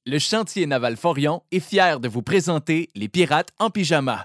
Le chantier naval Forion est fier de vous présenter les Pirates en pyjama.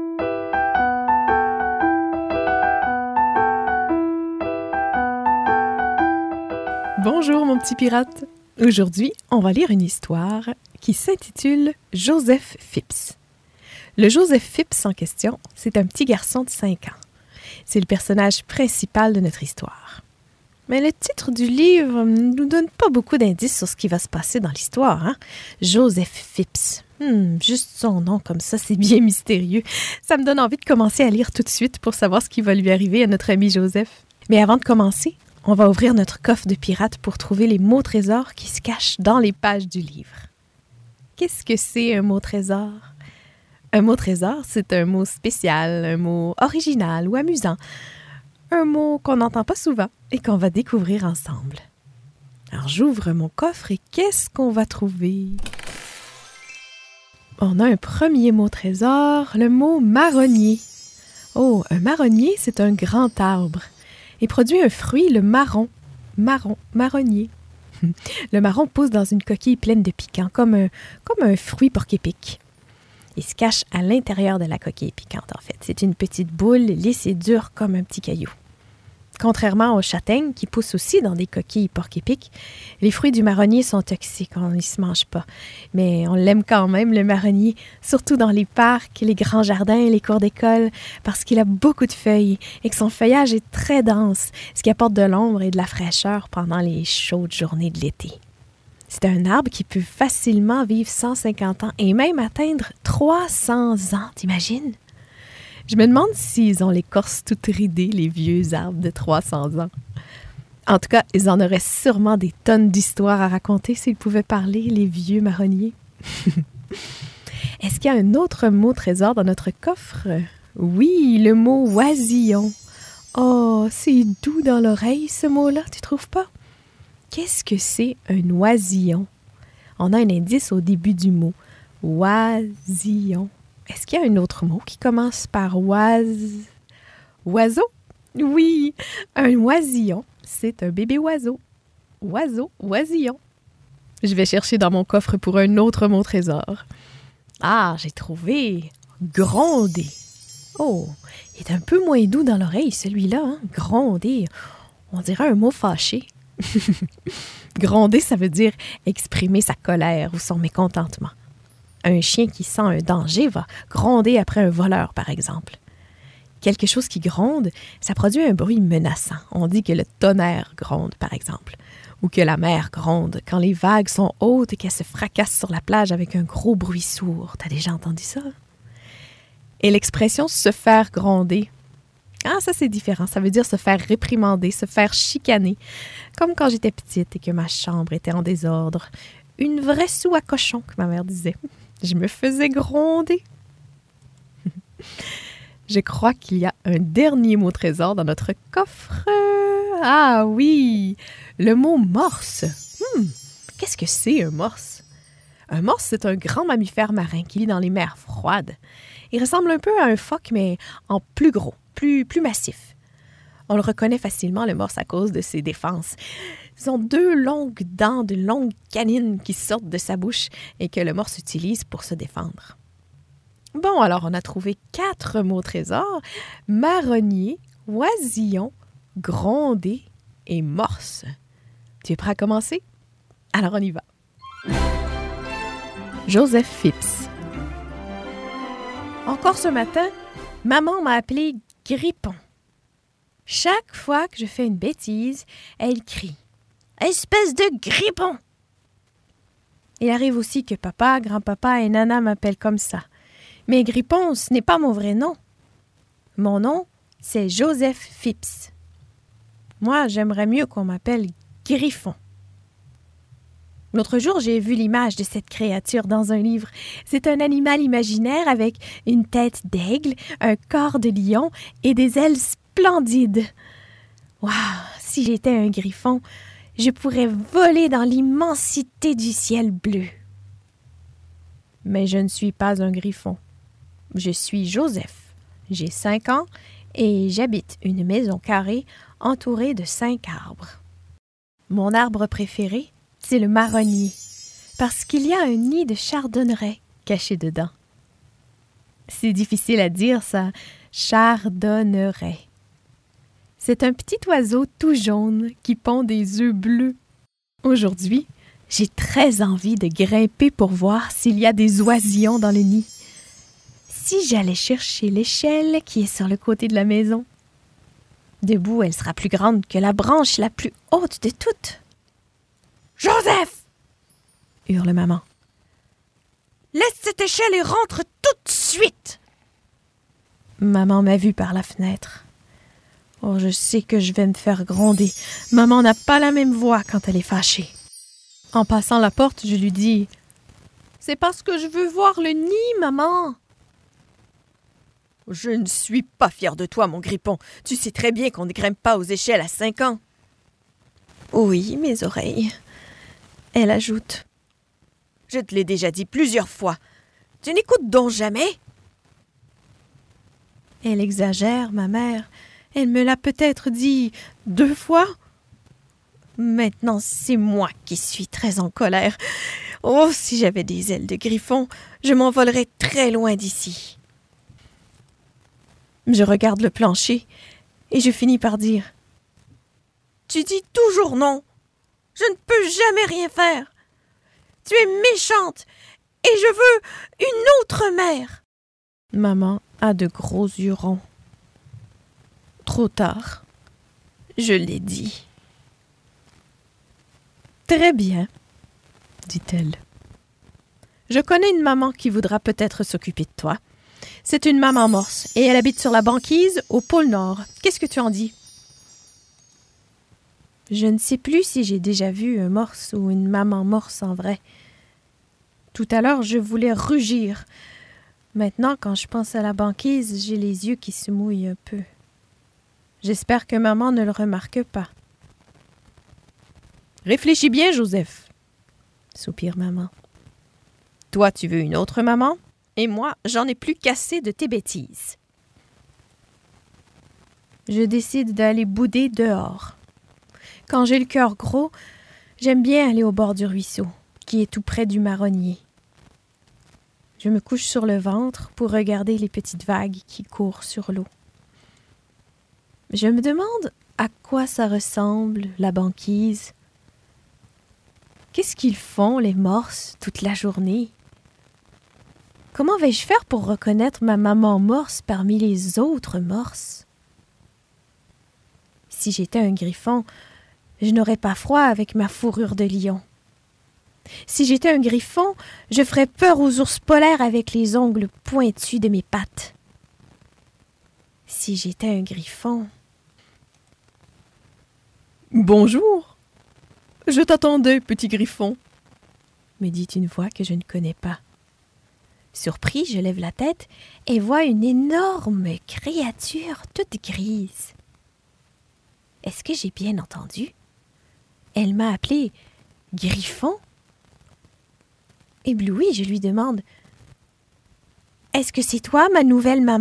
Bonjour mon petit pirate. Aujourd'hui, on va lire une histoire qui s'intitule Joseph Phipps. Le Joseph Phipps en question, c'est un petit garçon de 5 ans. C'est le personnage principal de notre histoire. Mais le titre du livre ne nous donne pas beaucoup d'indices sur ce qui va se passer dans l'histoire. Hein? Joseph Phipps. Juste son nom comme ça, c'est bien mystérieux. Ça me donne envie de commencer à lire tout de suite pour savoir ce qui va lui arriver à notre ami Joseph. Mais avant de commencer, on va ouvrir notre coffre de pirate pour trouver les mots trésors qui se cachent dans les pages du livre. Qu'est-ce que c'est un mot trésor? Un mot trésor, c'est un mot spécial, un mot original ou amusant. Un mot qu'on n'entend pas souvent et qu'on va découvrir ensemble. Alors j'ouvre mon coffre et qu'est-ce qu'on va trouver? On a un premier mot trésor, le mot marronnier. Oh, un marronnier, c'est un grand arbre. Il produit un fruit, le marron. Marronnier. Le marron pousse dans une coquille pleine de piquants, comme un fruit porc-épic. Il se cache à l'intérieur de la coquille piquante, en fait. C'est une petite boule lisse et dure comme un petit caillou. Contrairement aux châtaignes, qui poussent aussi dans des coquilles porc-épic, les fruits du marronnier sont toxiques, on ne se mange pas. Mais on l'aime quand même, le marronnier, surtout dans les parcs, les grands jardins, les cours d'école, parce qu'il a beaucoup de feuilles et que son feuillage est très dense, ce qui apporte de l'ombre et de la fraîcheur pendant les chaudes journées de l'été. C'est un arbre qui peut facilement vivre 150 ans et même atteindre 300 ans, t'imagines? Je me demande s'ils ont l'écorce toute ridée, les vieux arbres de 300 ans. En tout cas, ils en auraient sûrement des tonnes d'histoires à raconter s'ils pouvaient parler, les vieux marronniers. Est-ce qu'il y a un autre mot trésor dans notre coffre? Oui, le mot oisillon. Oh, c'est doux dans l'oreille, ce mot-là, tu trouves pas? Qu'est-ce que c'est un oisillon? On a un indice au début du mot. Oisillon. Est-ce qu'il y a un autre mot qui commence par oiseau? Oui, un oisillon, c'est un bébé oiseau. Oisillon. Je vais chercher dans mon coffre pour un autre mot trésor. Ah, j'ai trouvé gronder. Oh, il est un peu moins doux dans l'oreille, celui-là, hein? Gronder. On dirait un mot fâché. Gronder, ça veut dire exprimer sa colère ou son mécontentement. Un chien qui sent un danger va gronder après un voleur, par exemple. Quelque chose qui gronde, ça produit un bruit menaçant. On dit que le tonnerre gronde, par exemple. Ou que la mer gronde quand les vagues sont hautes et qu'elles se fracassent sur la plage avec un gros bruit sourd. T'as déjà entendu ça? Et l'expression « se faire gronder », ah, ça c'est différent. Ça veut dire se faire réprimander, se faire chicaner. Comme quand j'étais petite et que ma chambre était en désordre. Une vraie soue à cochon, que ma mère disait. Je me faisais gronder. Je crois qu'il y a un dernier mot trésor dans notre coffre. Ah oui, le mot morse. Qu'est-ce que c'est un morse? Un morse, c'est un grand mammifère marin qui vit dans les mers froides. Il ressemble un peu à un phoque, mais en plus gros, plus massif. On le reconnaît facilement, le morse, à cause de ses défenses. Ils ont 2 longues dents, de longues canines qui sortent de sa bouche et que le morse utilise pour se défendre. Bon, alors on a trouvé 4 mots trésors. Marronnier, oisillon, gronder et morse. Tu es prêt à commencer? Alors on y va. Joseph Phipps. Encore ce matin, maman m'a appelé Grippon. Chaque fois que je fais une bêtise, elle crie « Espèce de grippon !» Il arrive aussi que papa, grand-papa et nana m'appellent comme ça. Mais Grippon, ce n'est pas mon vrai nom. Mon nom, c'est Joseph Phipps. Moi, j'aimerais mieux qu'on m'appelle Griffon. L'autre jour, j'ai vu l'image de cette créature dans un livre. C'est un animal imaginaire avec une tête d'aigle, un corps de lion et des ailes splendides. Waouh! Si j'étais un griffon, je pourrais voler dans l'immensité du ciel bleu. Mais je ne suis pas un griffon. Je suis Joseph. J'ai 5 ans et j'habite une maison carrée entourée de 5 arbres. Mon arbre préféré, c'est le marronnier, parce qu'il y a un nid de chardonneret caché dedans. C'est difficile à dire, ça, chardonneret. C'est un petit oiseau tout jaune qui pond des œufs bleus. Aujourd'hui, j'ai très envie de grimper pour voir s'il y a des oisillons dans le nid. Si j'allais chercher l'échelle qui est sur le côté de la maison. Debout, elle sera plus grande que la branche la plus haute de toutes. « Joseph !» hurle maman. « Laisse cette échelle et rentre tout de suite !» Maman m'a vue par la fenêtre. Oh, je sais que je vais me faire gronder. Maman n'a pas la même voix quand elle est fâchée. En passant la porte, je lui dis « C'est parce que je veux voir le nid, maman !»« Je ne suis pas fière de toi, mon grippon. Tu sais très bien qu'on ne grimpe pas aux échelles à 5 ans. »« Oui, mes oreilles. » Elle ajoute. « Je te l'ai déjà dit plusieurs fois. Tu n'écoutes donc jamais. » Elle exagère, ma mère. Elle me l'a peut-être dit 2 fois. Maintenant, c'est moi qui suis très en colère. Oh, si j'avais des ailes de griffon, je m'envolerais très loin d'ici. Je regarde le plancher et je finis par dire « Tu dis toujours non. Je ne peux jamais rien faire. Tu es méchante et je veux une autre mère. » Maman a de gros yeux ronds. Trop tard. Je l'ai dit. « Très bien, dit-elle. Je connais une maman qui voudra peut-être s'occuper de toi. C'est une maman morse et elle habite sur la banquise au pôle Nord. Qu'est-ce que tu en dis? » Je ne sais plus si j'ai déjà vu un morse ou une maman morse en vrai. Tout à l'heure, je voulais rugir. Maintenant, quand je pense à la banquise, j'ai les yeux qui se mouillent un peu. J'espère que maman ne le remarque pas. « Réfléchis bien, Joseph, » soupire maman. « Toi, tu veux une autre maman, et moi, j'en ai plus qu'assez de tes bêtises. » Je décide d'aller bouder dehors. Quand j'ai le cœur gros, j'aime bien aller au bord du ruisseau, qui est tout près du marronnier. Je me couche sur le ventre pour regarder les petites vagues qui courent sur l'eau. Je me demande à quoi ça ressemble, la banquise. Qu'est-ce qu'ils font, les morses, toute la journée? Comment vais-je faire pour reconnaître ma maman morse parmi les autres morses? Si j'étais un griffon, je n'aurais pas froid avec ma fourrure de lion. Si j'étais un griffon, je ferais peur aux ours polaires avec les ongles pointus de mes pattes. Si j'étais un griffon... « Bonjour, je t'attendais, petit griffon, » me dit une voix que je ne connais pas. Surpris, je lève la tête et vois une énorme créature toute grise. Est-ce que j'ai bien entendu? Elle m'a appelé Griffon? Ébloui, je lui demande « Est-ce que c'est toi, ma nouvelle maman? »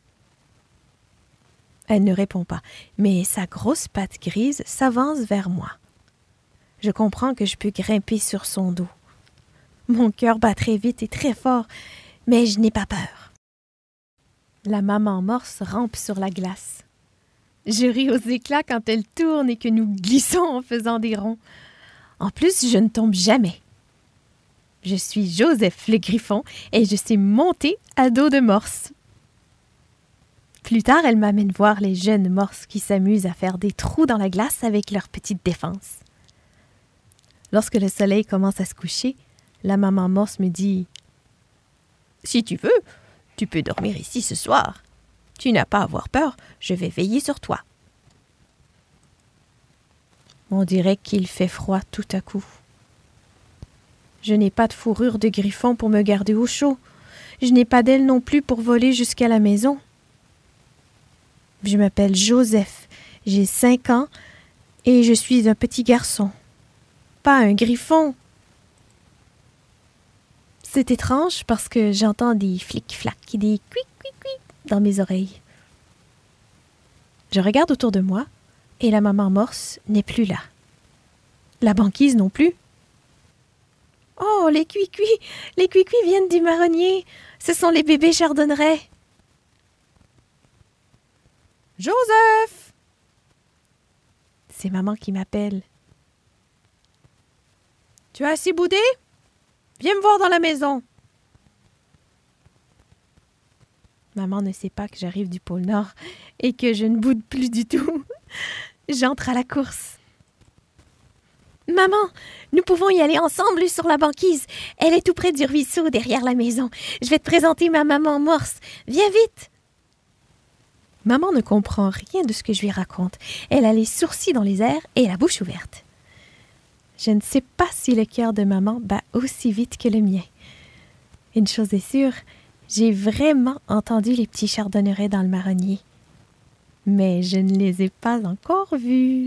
Elle ne répond pas, mais sa grosse patte grise s'avance vers moi. Je comprends que je peux grimper sur son dos. Mon cœur bat très vite et très fort, mais je n'ai pas peur. La maman morse rampe sur la glace. Je ris aux éclats quand elle tourne et que nous glissons en faisant des ronds. En plus, je ne tombe jamais. Je suis Joseph le griffon et je sais monter à dos de morse. Plus tard, elle m'amène voir les jeunes morses qui s'amusent à faire des trous dans la glace avec leurs petites défenses. Lorsque le soleil commence à se coucher, la maman morse me dit « Si tu veux, tu peux dormir ici ce soir. Tu n'as pas à avoir peur, je vais veiller sur toi. » On dirait qu'il fait froid tout à coup. Je n'ai pas de fourrure de griffon pour me garder au chaud. Je n'ai pas d'aile non plus pour voler jusqu'à la maison. Je m'appelle Joseph, j'ai 5 ans et je suis un petit garçon, pas un griffon. C'est étrange parce que j'entends des flic-flac et des cuic-cuic-cuic dans mes oreilles. Je regarde autour de moi et la maman morse n'est plus là. La banquise non plus. « Oh, les cuicuis! Les cuicuis viennent du marronnier. Ce sont les bébés chardonnerets. Joseph! C'est maman qui m'appelle. Tu as assez boudé? Viens me voir dans la maison. Maman ne sait pas que j'arrive du pôle Nord et que je ne boude plus du tout. J'entre à la course. Maman, nous pouvons y aller ensemble sur la banquise. Elle est tout près du ruisseau derrière la maison. Je vais te présenter ma maman morse. Viens vite. Maman ne comprend rien de ce que je lui raconte. Elle a les sourcils dans les airs et la bouche ouverte. Je ne sais pas si le cœur de maman bat aussi vite que le mien. Une chose est sûre, j'ai vraiment entendu les petits chardonnerets dans le marronnier. Mais je ne les ai pas encore vus.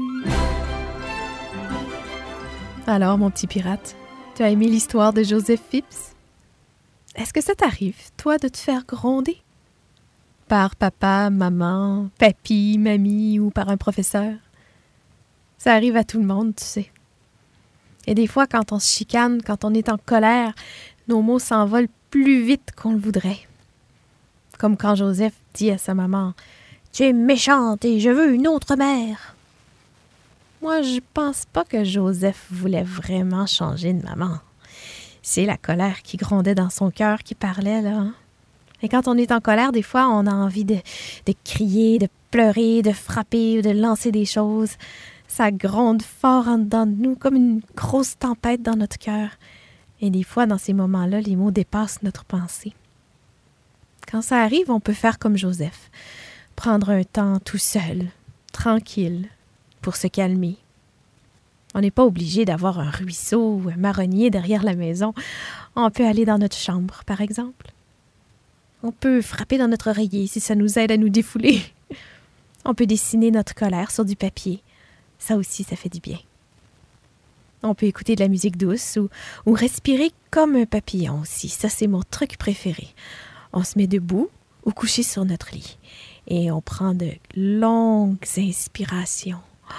Alors, mon petit pirate, tu as aimé l'histoire de Joseph Phipps? Est-ce que ça t'arrive, toi, de te faire gronder? Par papa, maman, papy, mamie ou par un professeur? Ça arrive à tout le monde, tu sais. Et des fois, quand on se chicane, quand on est en colère, nos mots s'envolent plus vite qu'on le voudrait. Comme quand Joseph dit à sa maman « Tu es méchante et je veux une autre mère ». Moi, je pense pas que Joseph voulait vraiment changer de maman. C'est la colère qui grondait dans son cœur qui parlait, là. Hein? Et quand on est en colère, des fois, on a envie de crier, de pleurer, de frapper, de lancer des choses. Ça gronde fort en dedans de nous, comme une grosse tempête dans notre cœur. Et des fois, dans ces moments-là, les mots dépassent notre pensée. Quand ça arrive, on peut faire comme Joseph. Prendre un temps tout seul, tranquille, pour se calmer. On n'est pas obligé d'avoir un ruisseau ou un marronnier derrière la maison. On peut aller dans notre chambre, par exemple. On peut frapper dans notre oreiller si ça nous aide à nous défouler. On peut dessiner notre colère sur du papier. Ça aussi, ça fait du bien. On peut écouter de la musique douce ou respirer comme un papillon aussi. Ça, c'est mon truc préféré. On se met debout ou couché sur notre lit et on prend de longues inspirations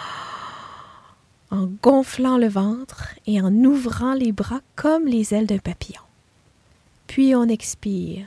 en gonflant le ventre et en ouvrant les bras comme les ailes d'un papillon. Puis on expire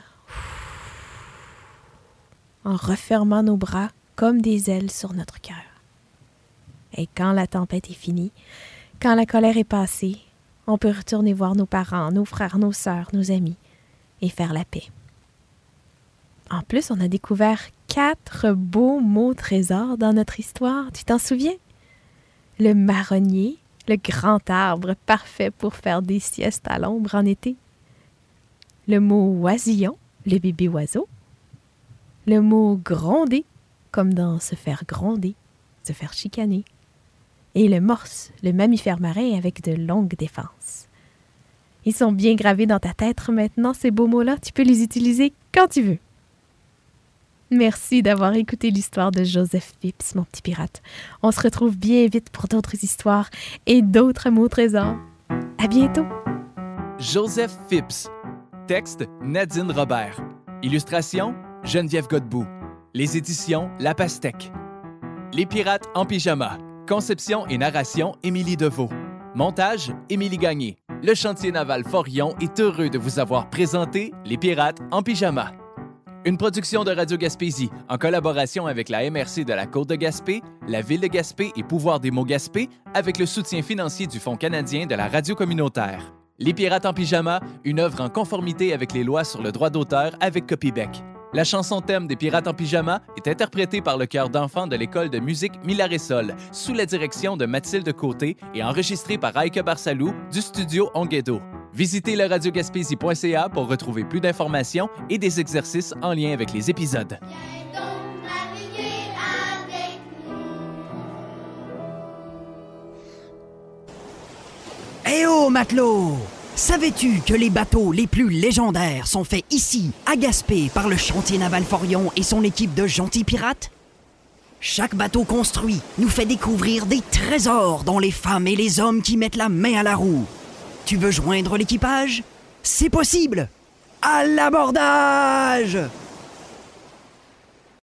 en refermant nos bras comme des ailes sur notre cœur. Et quand la tempête est finie, quand la colère est passée, on peut retourner voir nos parents, nos frères, nos sœurs, nos amis et faire la paix. En plus, on a découvert 4 beaux mots trésors dans notre histoire. Tu t'en souviens? Le marronnier, le grand arbre parfait pour faire des siestes à l'ombre en été. Le mot oisillon, le bébé oiseau. Le mot gronder, comme dans se faire gronder, se faire chicaner. Et le morse, le mammifère marin avec de longues défenses. Ils sont bien gravés dans ta tête maintenant, ces beaux mots-là. Tu peux les utiliser quand tu veux. Merci d'avoir écouté l'histoire de Joseph Phipps, mon petit pirate. On se retrouve bien vite pour d'autres histoires et d'autres mots trésors. À bientôt! Joseph Phipps. Texte Nadine Robert. Illustration Geneviève Godbout. Les éditions La Pastèque. Les Pirates en pyjama. Conception et narration Émilie Deveau. Montage Émilie Gagné. Le chantier naval Forion est heureux de vous avoir présenté Les Pirates en pyjama. Une production de Radio Gaspésie en collaboration avec la MRC de la Côte-de-Gaspé, la Ville de Gaspé et Pouvoir des mots Gaspé avec le soutien financier du Fonds canadien de la radio communautaire. Les Pirates en pyjama, une œuvre en conformité avec les lois sur le droit d'auteur avec Copybec. La chanson thème des Pirates en pyjama est interprétée par le chœur d'enfants de l'école de musique Milaresol sous la direction de Mathilde Côté et enregistrée par Aïka Barsalou du studio Onguedo. Visitez le radiogaspésie.ca pour retrouver plus d'informations et des exercices en lien avec les épisodes. Viens donc naviguer avec nous. Eh oh, matelot! Savais-tu que les bateaux les plus légendaires sont faits ici, à Gaspé, par le chantier naval Forion et son équipe de gentils pirates? Chaque bateau construit nous fait découvrir des trésors dont les femmes et les hommes qui mettent la main à la roue. Tu veux joindre l'équipage? C'est possible! À l'abordage!